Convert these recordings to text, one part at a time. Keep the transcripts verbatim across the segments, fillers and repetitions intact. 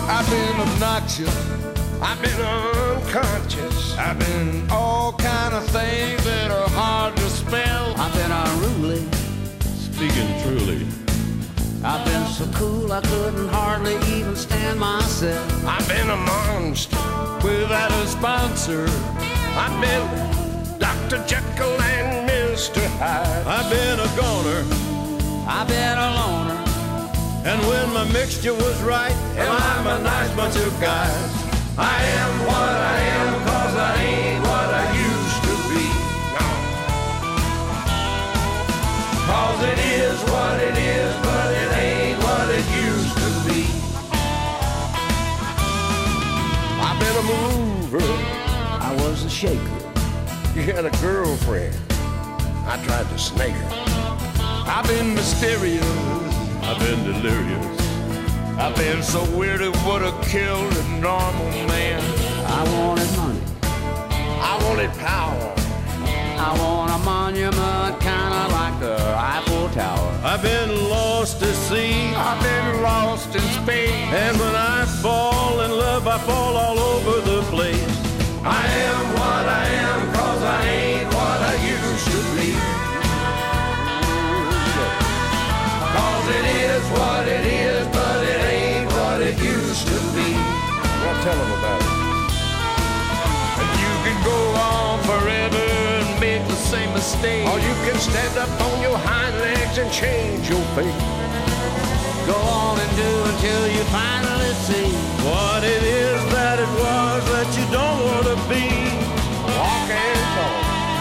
I've been obnoxious, I've been unconscious, I've been all kind of things that are hard to spell. I've been unruly, speaking truly. I've been so cool I couldn't hardly even stand myself. I've been a monster without a sponsor. I've been Doctor Jekyll and Mister Hyde. I've been a goner, I've been a loner, and when my mixture was right, and I'm a nice bunch of guys. I am what I am cause I ain't what I used to be. No. Cause it is what it is, but it ain't what it used to be. I've been a mover, I was a shaker. you had a girlfriend, I tried to snake her. I've been mysterious, I've been delirious. I've been so weird it would have killed a normal man. I wanted money, I wanted power, I want a monument kinda like the Eiffel Tower. I've been lost at sea, I've been lost in space, and when I fall in love, I fall all over the place. I am what I am cause I ain't what I used to be. Cause it is what it is, but it ain't what it used to be. Well, tell them about it. And you can go on forever and make the same mistake, or you can stand up on your hind legs and change your fate. Go on and do until you finally see What it is that it was that you don't want to be. Walk and talk.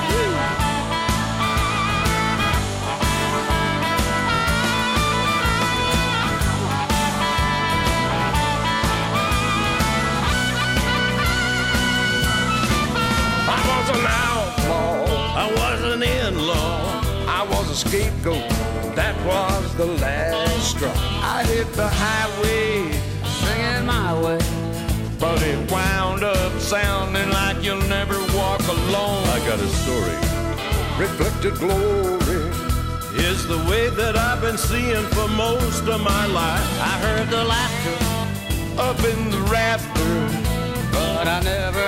I was an outlaw, I was an in-law, I was a scapegoat, that was the last straw. I hit the highway, singing my way. but it wound up sounding like you'll never walk alone. I got a story. Reflected glory Is the way that I've been seeing for most of my life. I heard the laughter, up in the rafters, but I never